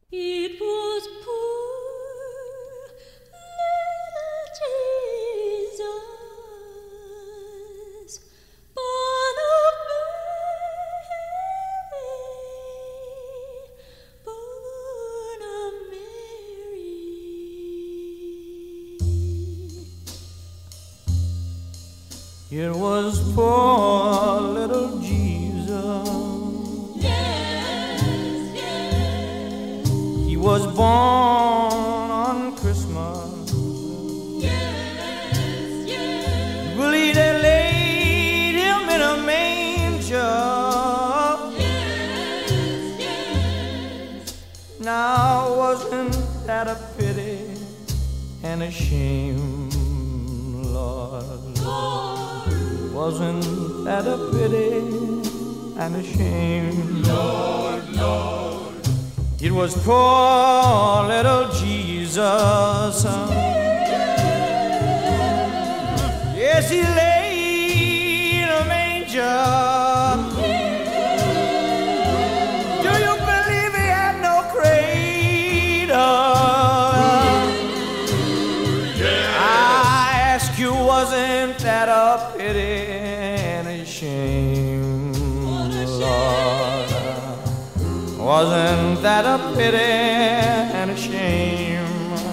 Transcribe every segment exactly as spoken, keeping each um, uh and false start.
It was poor little Jesus, born of Mary, born of Mary. It was poor little Jesus. He was born on Christmas. Yes, yes. Believe they laid him in a manger. Yes, yes. Now wasn't that a pity and a shame, Lord? Lord, Wasn't that a pity and a shame? Lord, Lord. It was poor little Jesus. Yes, he lay in a manger. Do you believe he had no cradle? I ask you, wasn't that a pity and a shame, Lord? Wasn't that a pity and a shame?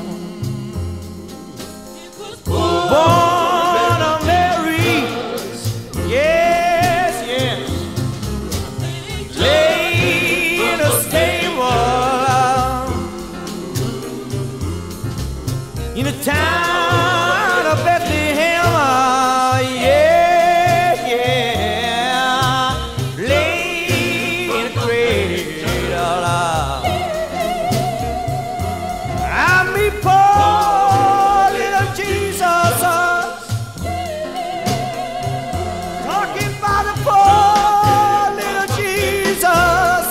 Born of Mary, yes, yes, lay in a stable in a town of Bethlehem, yeah, yeah, lay in a cradle. I'm me poor little Jesus, talking about the poor little Jesus.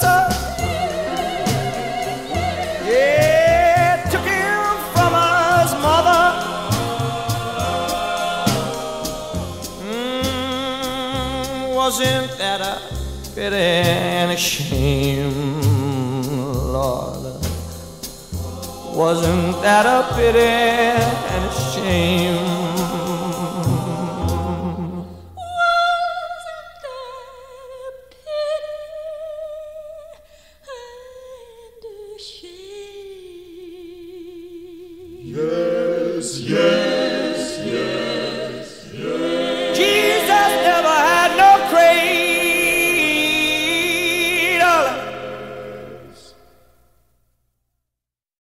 Yeah, took him from his mother. Mm, wasn't that a pity and a shame, Lord? Wasn't that a pity and a shame? Wasn't that a pity and a shame? Yes, yes.